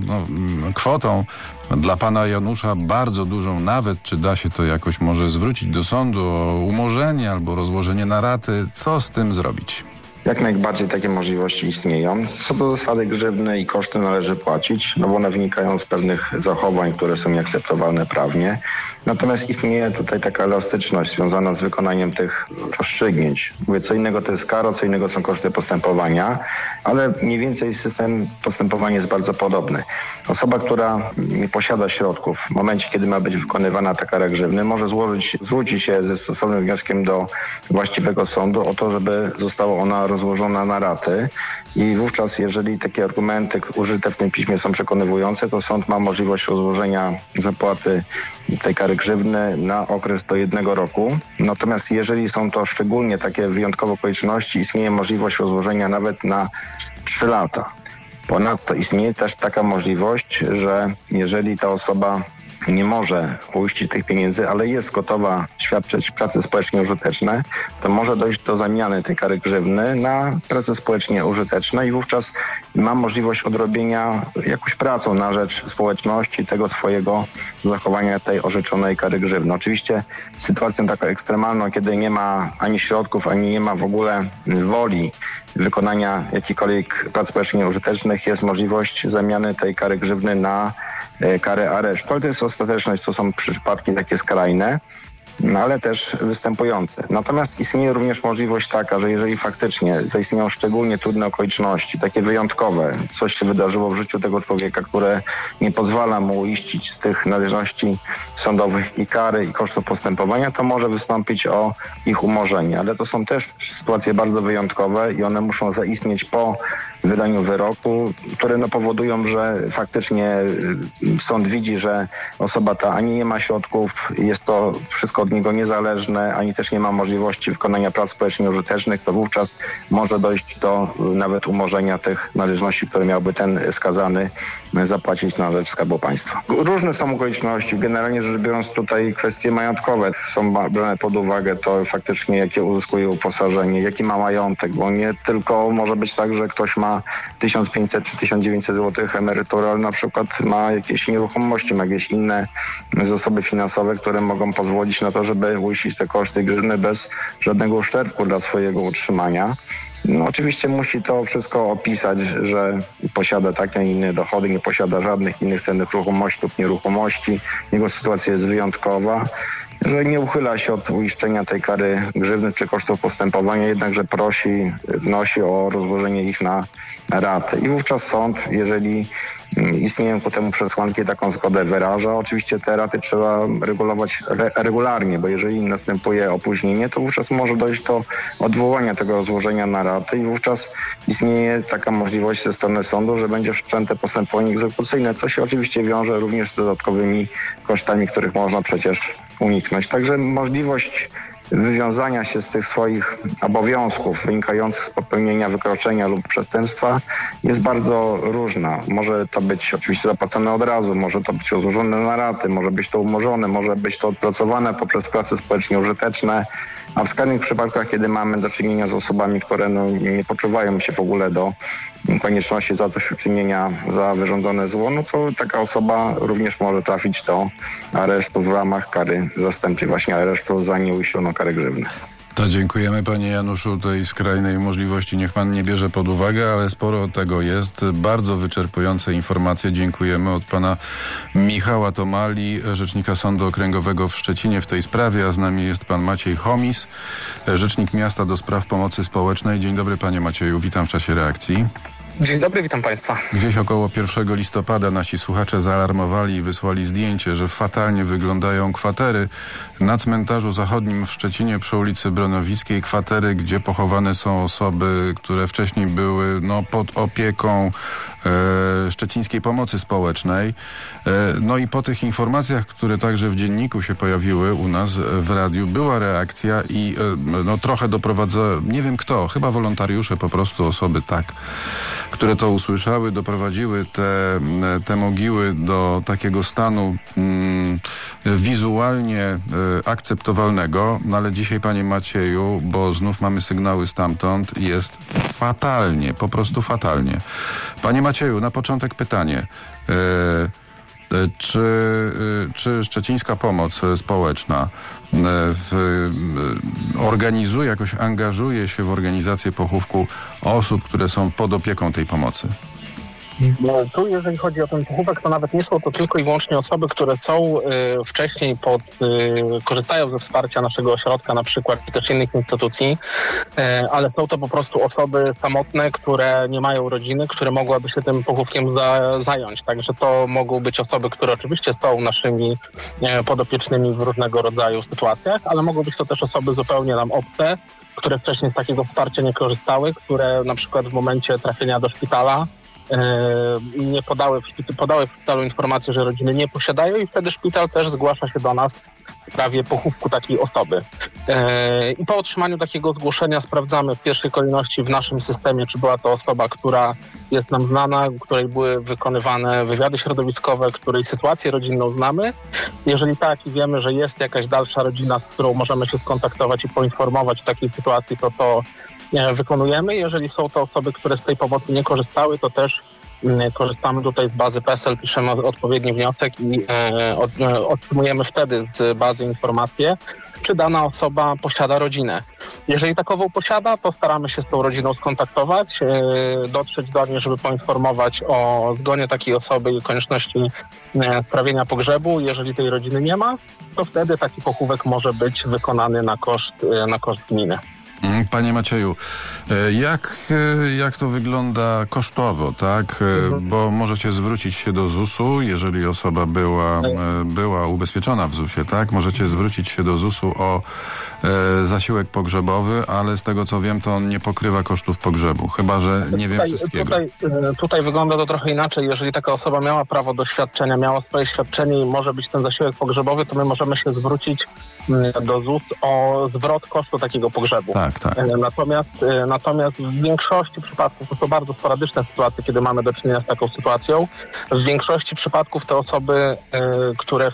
kwotą, dla pana Janusza bardzo dużą nawet, czy da się to jakoś może zwrócić do sądu o umorzenie albo rozłożenie na raty, co z tym zrobić? Jak najbardziej takie możliwości istnieją. Co do zasady grzywny i koszty należy płacić, bo one wynikają z pewnych zachowań, które są nieakceptowalne prawnie. Natomiast istnieje tutaj taka elastyczność związana z wykonaniem tych rozstrzygnięć. Mówię, co innego to jest kara, co innego są koszty postępowania, ale mniej więcej system postępowania jest bardzo podobny. Osoba, która nie posiada środków w momencie, kiedy ma być wykonywana ta kara grzywny, może zwrócić się ze stosownym wnioskiem do właściwego sądu o to, żeby została ona rozłożona na raty i wówczas, jeżeli takie argumenty użyte w tym piśmie są przekonywujące, to sąd ma możliwość rozłożenia zapłaty tej kary grzywny na okres do 1 roku. Natomiast jeżeli są to szczególnie takie wyjątkowe okoliczności, istnieje możliwość rozłożenia nawet na 3 lata. Ponadto istnieje też taka możliwość, że jeżeli ta osoba nie może uiścić tych pieniędzy, ale jest gotowa świadczyć prace społecznie użyteczne, to może dojść do zamiany tej kary grzywny na prace społecznie użyteczne i wówczas ma możliwość odrobienia jakąś pracą na rzecz społeczności, tego swojego zachowania tej orzeczonej kary grzywny. Oczywiście sytuacją taką ekstremalną, kiedy nie ma ani środków, ani nie ma w ogóle woli wykonania jakichkolwiek prac społecznie użytecznych, jest możliwość zamiany tej kary grzywny na karę aresztu. Ale to jest ostateczność, to są przypadki takie skrajne, ale też występujące. Natomiast istnieje również możliwość taka, że jeżeli faktycznie zaistnieją szczególnie trudne okoliczności, takie wyjątkowe, coś się wydarzyło w życiu tego człowieka, które nie pozwala mu uiścić z tych należności sądowych i kary i kosztów postępowania, to może wystąpić o ich umorzenie. Ale to są też sytuacje bardzo wyjątkowe i one muszą zaistnieć po wydaniu wyroku, które powodują, że faktycznie sąd widzi, że osoba ta ani nie ma środków, jest to wszystko od niego niezależne, ani też nie ma możliwości wykonania prac społecznie użytecznych, to wówczas może dojść do nawet umorzenia tych należności, które miałby ten skazany zapłacić na rzecz Skarbu Państwa. Różne są okoliczności. Generalnie rzecz biorąc tutaj kwestie majątkowe są brane pod uwagę, to faktycznie jakie uzyskuje uposażenie, jaki ma majątek, bo nie tylko może być tak, że ktoś ma 1500 czy 1900 zł emerytury, ale na przykład ma jakieś nieruchomości, ma jakieś inne zasoby finansowe, które mogą pozwolić na to, żeby uiścić te koszty grzywny bez żadnego uszczerbku dla swojego utrzymania. Oczywiście musi to wszystko opisać, że posiada takie, a inne dochody, nie posiada żadnych innych cennych ruchomości lub nieruchomości. Jego sytuacja jest wyjątkowa, że nie uchyla się od uiszczenia tej kary grzywny czy kosztów postępowania, jednakże wnosi o rozłożenie ich na raty. I wówczas sąd, jeżeli istnieją ku temu przesłanki, taką zgodę wyraża. Oczywiście te raty trzeba regulować regularnie, bo jeżeli następuje opóźnienie, to wówczas może dojść do odwołania tego rozłożenia na raty i wówczas istnieje taka możliwość ze strony sądu, że będzie wszczęte postępowanie egzekucyjne, co się oczywiście wiąże również z dodatkowymi kosztami, których można przecież uniknąć. Także możliwość wywiązania się z tych swoich obowiązków wynikających z popełnienia wykroczenia lub przestępstwa jest bardzo różna. Może to być oczywiście zapłacone od razu, może to być rozłożone na raty, może być to umorzone, może być to odpracowane poprzez prace społecznie użyteczne, a w skrajnych przypadkach, kiedy mamy do czynienia z osobami, które nie poczuwają się w ogóle do konieczności zadośćuczynienia za wyrządzone zło, to taka osoba również może trafić do aresztu w ramach kary zastępczej, właśnie aresztu za nieuiszczoną karę grzywny. To dziękujemy panie Januszu. Tej skrajnej możliwości niech pan nie bierze pod uwagę, ale sporo tego jest. Bardzo wyczerpujące informacje. Dziękujemy od pana Michała Tomali, rzecznika Sądu Okręgowego w Szczecinie w tej sprawie, a z nami jest pan Maciej Chomis, rzecznik miasta do spraw pomocy społecznej. Dzień dobry panie Macieju, witam w czasie reakcji. Dzień dobry, witam państwa. Gdzieś około 1 listopada nasi słuchacze zaalarmowali i wysłali zdjęcie, że fatalnie wyglądają kwatery na cmentarzu zachodnim w Szczecinie przy ulicy Bronowickiej. Kwatery, gdzie pochowane są osoby, które wcześniej były pod opieką Szczecińskiej Pomocy Społecznej. No i po tych informacjach, które także w dzienniku się pojawiły u nas w radiu, była reakcja i no trochę doprowadza, nie wiem kto, chyba wolontariusze, po prostu osoby które to usłyszały, doprowadziły te mogiły do takiego stanu wizualnie akceptowalnego, no ale dzisiaj, panie Macieju, bo znów mamy sygnały stamtąd, jest fatalnie, po prostu fatalnie. Panie Macieju, na początek pytanie. Czy Szczecińska Pomoc Społeczna organizuje, jakoś angażuje się w organizację pochówku osób, które są pod opieką tej pomocy? Tu jeżeli chodzi o ten pochówek, to nawet nie są to tylko i wyłącznie osoby, które są wcześniej korzystają ze wsparcia naszego ośrodka, na przykład czy też innych instytucji, ale są to po prostu osoby samotne, które nie mają rodziny, które mogłaby się tym pochówkiem zająć. Także to mogą być osoby, które oczywiście są naszymi podopiecznymi w różnego rodzaju sytuacjach, ale mogą być to też osoby zupełnie nam obce, które wcześniej z takiego wsparcia nie korzystały, które na przykład w momencie trafienia do szpitala nie podały w szpitalu informację, że rodziny nie posiadają i wtedy szpital też zgłasza się do nas w sprawie pochówku takiej osoby. I po otrzymaniu takiego zgłoszenia sprawdzamy w pierwszej kolejności w naszym systemie, czy była to osoba, która jest nam znana, której były wykonywane wywiady środowiskowe, której sytuację rodzinną znamy. Jeżeli tak i wiemy, że jest jakaś dalsza rodzina, z którą możemy się skontaktować i poinformować o takiej sytuacji, to wykonujemy. Jeżeli są to osoby, które z tej pomocy nie korzystały, to też korzystamy tutaj z bazy PESEL, piszemy odpowiedni wniosek i otrzymujemy wtedy z bazy informację, czy dana osoba posiada rodzinę. Jeżeli takową posiada, to staramy się z tą rodziną skontaktować, dotrzeć do niej, żeby poinformować o zgonie takiej osoby i konieczności sprawienia pogrzebu. Jeżeli tej rodziny nie ma, to wtedy taki pochówek może być wykonany na koszt gminy. Panie Macieju, jak to wygląda kosztowo, tak? Bo możecie zwrócić się do ZUS-u, jeżeli osoba była ubezpieczona w ZUS-ie, tak? Możecie zwrócić się do ZUS-u o zasiłek pogrzebowy, ale z tego co wiem, to on nie pokrywa kosztów pogrzebu, chyba że nie wiem wszystkiego. Tutaj wygląda to trochę inaczej. Jeżeli taka osoba miała prawo do świadczenia, miała swoje świadczenie i może być ten zasiłek pogrzebowy, to my możemy się zwrócić do ZUS o zwrot kosztu takiego pogrzebu. Tak. Natomiast w większości przypadków, to są bardzo sporadyczne sytuacje, kiedy mamy do czynienia z taką sytuacją, w większości przypadków te osoby, które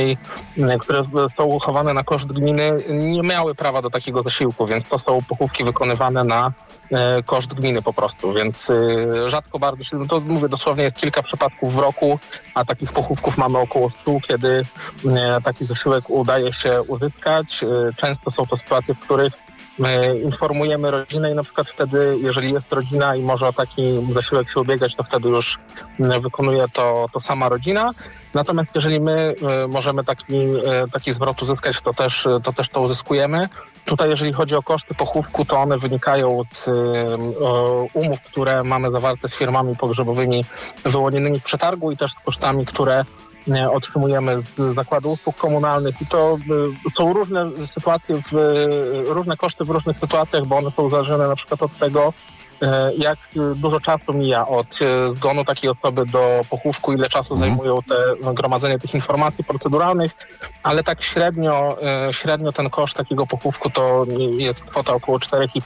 są uchowane na koszt gminy, nie miały prawa do takiego zasiłku, więc to są pochówki wykonywane na koszt gminy po prostu, więc rzadko bardzo się, to mówię, dosłownie jest kilka przypadków w roku, a takich pochówków mamy około 100, kiedy taki zasiłek udaje się uzyskać. Często są to sytuacje, w których informujemy rodzinę i na przykład wtedy, jeżeli jest rodzina i może o taki zasiłek się ubiegać, to wtedy już wykonuje to sama rodzina. Natomiast jeżeli my możemy taki zwrot uzyskać, to też to uzyskujemy. Tutaj jeżeli chodzi o koszty pochówku, to one wynikają z umów, które mamy zawarte z firmami pogrzebowymi wyłonionymi w przetargu i też z kosztami, które otrzymujemy z Zakładu Usług Komunalnych i to są różne sytuacje, różne koszty w różnych sytuacjach, bo one są zależne na przykład od tego, jak dużo czasu mija od zgonu takiej osoby do pochówku, ile czasu zajmują gromadzenie tych informacji proceduralnych, ale tak średnio ten koszt takiego pochówku to jest kwota około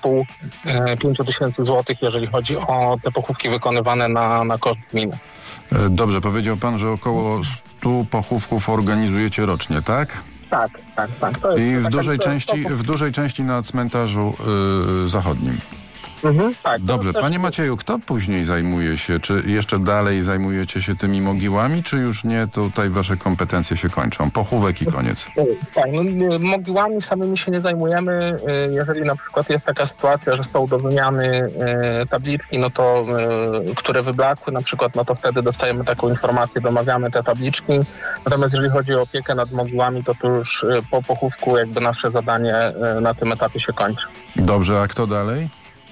4,5-5 tysięcy złotych, jeżeli chodzi o te pochówki wykonywane na koszt gminy. Dobrze, powiedział pan, że około 100 pochówków organizujecie rocznie, tak? Tak. I w dużej części na cmentarzu zachodnim. Tak. Dobrze, panie Macieju, kto później zajmuje się, czy jeszcze dalej zajmujecie się tymi mogiłami, czy już nie, tutaj wasze kompetencje się kończą? Pochówek i koniec. Tak, mogiłami samymi się nie zajmujemy. Jeżeli na przykład jest taka sytuacja, że są do wymiany tabliczki, które wyblakły na przykład, to wtedy dostajemy taką informację, domawiamy te tabliczki. Natomiast jeżeli chodzi o opiekę nad mogiłami, to już po pochówku jakby nasze zadanie na tym etapie się kończy. Dobrze, a kto dalej?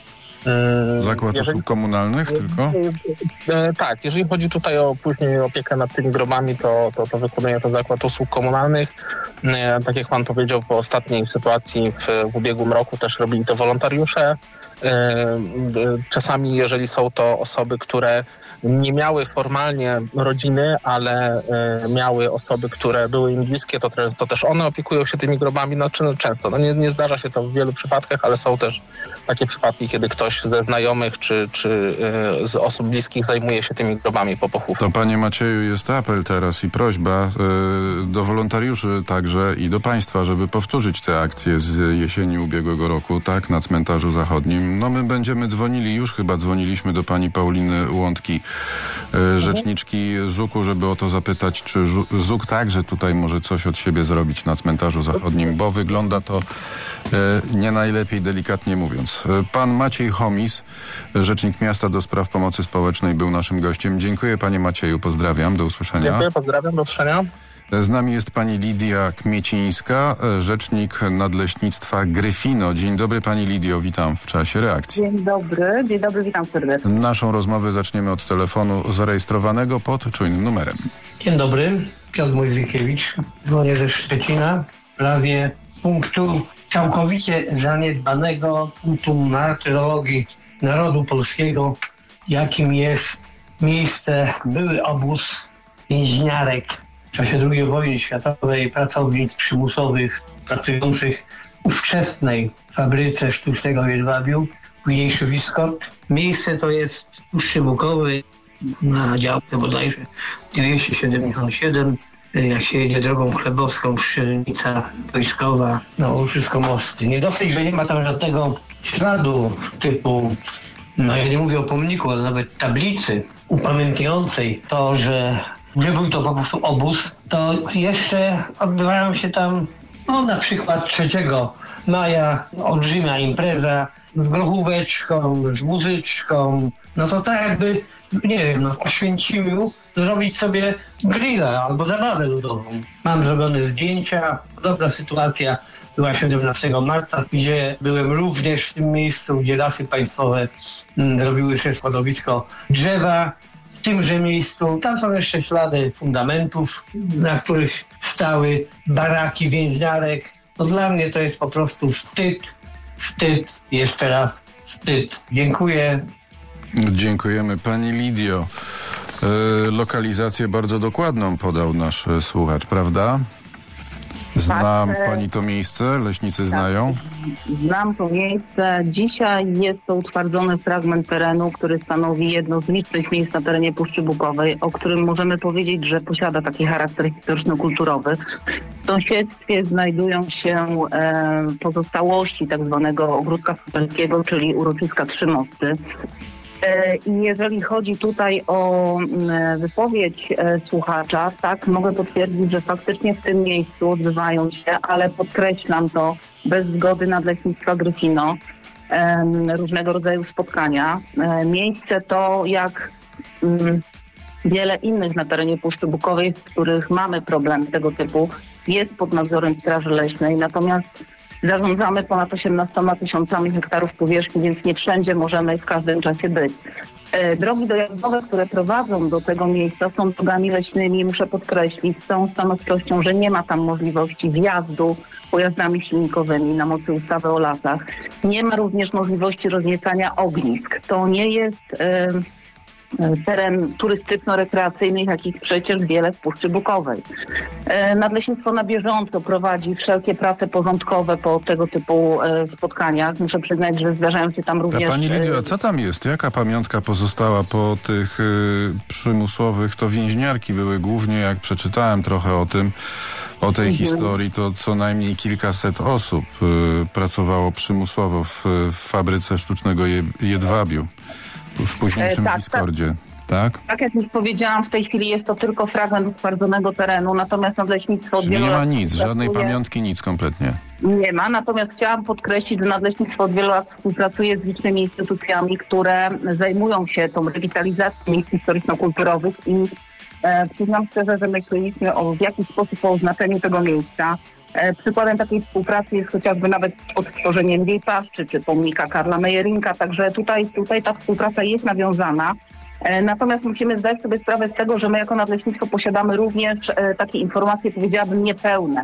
Zakład Usług Komunalnych tylko? Tak, jeżeli chodzi tutaj o później opiekę nad tymi grobami, to wykonuje to Zakład Usług Komunalnych. Tak jak pan powiedział, po ostatniej sytuacji w ubiegłym roku też robili to wolontariusze. Czasami, jeżeli są to osoby, które nie miały formalnie rodziny, ale miały osoby, które były im bliskie, to też one opiekują się tymi grobami często. No nie zdarza się to w wielu przypadkach, ale są też takie przypadki, kiedy ktoś ze znajomych czy z osób bliskich zajmuje się tymi grobami po pochówku. To panie Macieju, jest apel teraz i prośba do wolontariuszy także i do państwa, żeby powtórzyć te akcje z jesieni ubiegłego roku, tak, na cmentarzu zachodnim. No my będziemy dzwonili, już chyba dzwoniliśmy do pani Pauliny Łątki, rzeczniczki ZUK-u, żeby o to zapytać, czy ZUK także tutaj może coś od siebie zrobić na cmentarzu zachodnim, bo wygląda to nie najlepiej, delikatnie mówiąc. Pan Maciej Chomis, rzecznik miasta do spraw pomocy społecznej, był naszym gościem. Dziękuję panie Macieju, pozdrawiam, do usłyszenia. Dziękuję, pozdrawiam, do usłyszenia. Z nami jest pani Lidia Kmiecińska, rzecznik Nadleśnictwa Gryfino. Dzień dobry pani Lidio, witam w czasie reakcji. Dzień dobry, witam serdecznie. Naszą rozmowę zaczniemy od telefonu zarejestrowanego pod czujnym numerem. Dzień dobry, Piotr Mojzykiewicz, dzwonię ze Szczecina, prawie z punktu całkowicie zaniedbanego, punktu martyrologii narodu polskiego, jakim jest miejsce, były obóz więźniarek w czasie II wojny światowej, pracownic przymusowych pracujących w ówczesnej fabryce sztucznego jedwabiu, później Wiskot. Miejsce to jest w Puszczy Bukowej, na działce bodajże 277, jak się jedzie drogą chlebowską, Pszczelnica Wojskowa, no wszystko mosty. Nie dosyć, że nie ma tam żadnego śladu typu, no ja nie mówię o pomniku, ale nawet tablicy upamiętniającej to, że nie był to po prostu obóz, to jeszcze odbywają się tam, no na przykład 3 maja olbrzymia impreza z grochóweczką, z muzyczką, no to tak jakby, nie wiem, w Oświęcimiu zrobić sobie grilla albo zabawę ludową. Mam zrobione zdjęcia, podobna sytuacja była 17 marca, gdzie byłem również w tym miejscu, gdzie Lasy Państwowe zrobiły sobie składowisko drzewa. W tymże miejscu, tam są jeszcze ślady fundamentów, na których stały baraki więźniarek. No dla mnie to jest po prostu wstyd, jeszcze raz wstyd. Dziękuję. Dziękujemy pani Lidio. Lokalizację bardzo dokładną podał nasz słuchacz, prawda? Zna pani to miejsce? Leśnicy znają? Znam to miejsce. Dzisiaj jest to utwardzony fragment terenu, który stanowi jedno z licznych miejsc na terenie Puszczy Bukowej, o którym możemy powiedzieć, że posiada taki charakter historyczno-kulturowy. W sąsiedztwie znajdują się pozostałości tak zwanego ogródka Fabelskiego, czyli uroczyska Trzy Mosty. I jeżeli chodzi tutaj o wypowiedź słuchacza, tak, mogę potwierdzić, że faktycznie w tym miejscu odbywają się, ale podkreślam to, bez zgody Nadleśnictwa Gryfino, różnego rodzaju spotkania. Miejsce to, jak wiele innych na terenie Puszczy Bukowej, w których mamy problemy tego typu, jest pod nadzorem Straży Leśnej, natomiast zarządzamy ponad 18 000 hektarów powierzchni, więc nie wszędzie możemy w każdym czasie być. Drogi dojazdowe, które prowadzą do tego miejsca, są drogami leśnymi. Muszę podkreślić z całą stanowczością, że nie ma tam możliwości wjazdu pojazdami silnikowymi na mocy ustawy o lasach. Nie ma również możliwości rozniecania ognisk. To nie jest teren turystyczno-rekreacyjny, jakich przecież wiele w Puszczy Bukowej. Nadleśnictwo na bieżąco prowadzi wszelkie prace porządkowe po tego typu spotkaniach. Muszę przyznać, że zdarzają się tam również... A pani Lidio, co tam jest? Jaka pamiątka pozostała po tych przymusowych? To więźniarki były głównie, jak przeczytałem trochę o tej historii, to co najmniej kilkaset osób pracowało przymusowo w fabryce sztucznego jedwabiu. W późniejszym Wiskordzie, tak? Tak jak już powiedziałam, w tej chwili jest to tylko fragment utwardzonego terenu, natomiast Nadleśnictwo... Czyli nie ma nic, żadnej pamiątki, nic kompletnie. Nie ma, natomiast chciałam podkreślić, że Nadleśnictwo od wielu lat współpracuje z licznymi instytucjami, które zajmują się tą rewitalizacją miejsc historyczno-kulturowych i przyznam szczerze, że myśleliśmy w jaki sposób o oznaczeniu tego miejsca. Przykładem takiej współpracy jest chociażby nawet odtworzenie Lwiej Paszczy czy pomnika Karla Mejerinka, także tutaj ta współpraca jest nawiązana. Natomiast musimy zdać sobie sprawę z tego, że my jako Nadleśnictwo posiadamy również takie informacje, powiedziałabym, niepełne.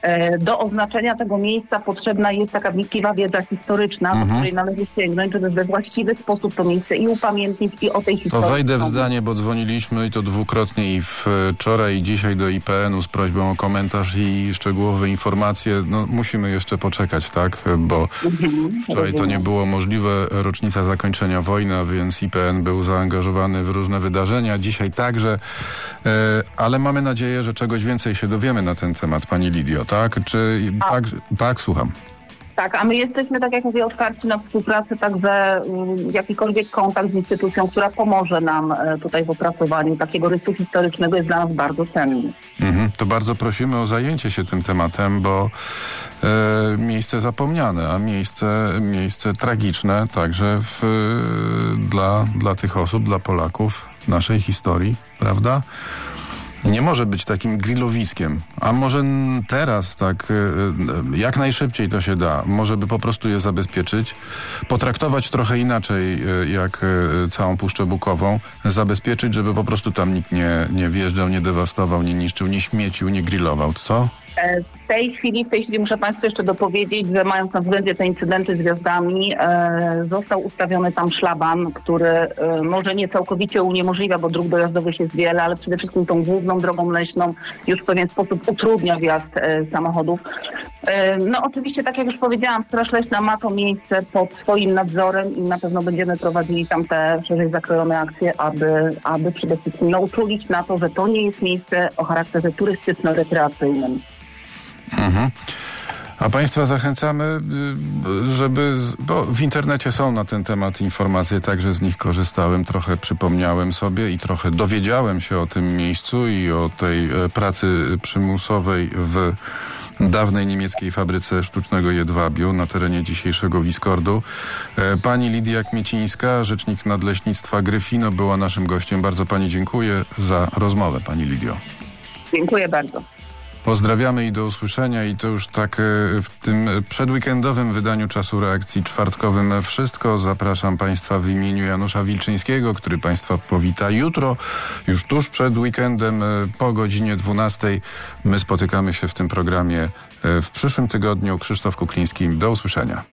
Do oznaczenia tego miejsca potrzebna jest taka wnikliwa wiedza historyczna, do której należy sięgnąć, żeby we właściwy sposób to miejsce i upamiętnić, i o tej historii. To wejdę w zdanie, bo dzwoniliśmy i to dwukrotnie i wczoraj i dzisiaj do IPN-u z prośbą o komentarz i szczegółowe informacje. No musimy jeszcze poczekać, tak? Bo wczoraj to nie było możliwe. Rocznica zakończenia wojny, a więc IPN był zaangażowany w różne wydarzenia. Dzisiaj także. Ale mamy nadzieję, że czegoś więcej się dowiemy na ten temat, pani Lidio, tak? Tak, słucham. Tak, a my jesteśmy, tak jak mówię, otwarci na współpracę, także jakikolwiek kontakt z instytucją, która pomoże nam tutaj w opracowaniu takiego rysu historycznego, jest dla nas bardzo cenny. To bardzo prosimy o zajęcie się tym tematem, bo miejsce zapomniane, a miejsce tragiczne także dla tych osób, dla Polaków naszej historii, prawda? Nie może być takim grillowiskiem. A może teraz tak jak najszybciej to się da. Może by po prostu je zabezpieczyć, potraktować trochę inaczej jak całą Puszczę Bukową, zabezpieczyć, żeby po prostu tam nikt nie wjeżdżał, nie dewastował, nie niszczył, nie śmiecił, nie grillował. Co? W tej chwili muszę Państwu jeszcze dopowiedzieć, że mając na względzie te incydenty z gwiazdami, został ustawiony tam szlaban, który może nie całkowicie uniemożliwia, bo dróg dojazdowych jest wiele, ale przede wszystkim tą główną drogą leśną już w pewien sposób utrudnia wjazd samochodów. No oczywiście, tak jak już powiedziałam, Straż Leśna ma to miejsce pod swoim nadzorem i na pewno będziemy prowadzili tam te szerzej zakrojone akcje, aby przede wszystkim uczulić na to, że to nie jest miejsce o charakterze turystyczno-rekreacyjnym. A Państwa zachęcamy, bo w internecie są na ten temat informacje, także z nich korzystałem, trochę przypomniałem sobie i trochę dowiedziałem się o tym miejscu i o tej pracy przymusowej w dawnej niemieckiej fabryce sztucznego jedwabiu na terenie dzisiejszego Wiskordu. Pani Lidia Kmiecińska, rzecznik Nadleśnictwa Gryfino, była naszym gościem. Bardzo Pani dziękuję za rozmowę, Pani Lidio. Dziękuję bardzo. Pozdrawiamy i do usłyszenia. I to już tak w tym przedweekendowym wydaniu Czasu Reakcji czwartkowym wszystko. Zapraszam Państwa w imieniu Janusza Wilczyńskiego, który Państwa powita jutro, już tuż przed weekendem po godzinie 12. My spotykamy się w tym programie w przyszłym tygodniu. Krzysztof Kukliński. Do usłyszenia.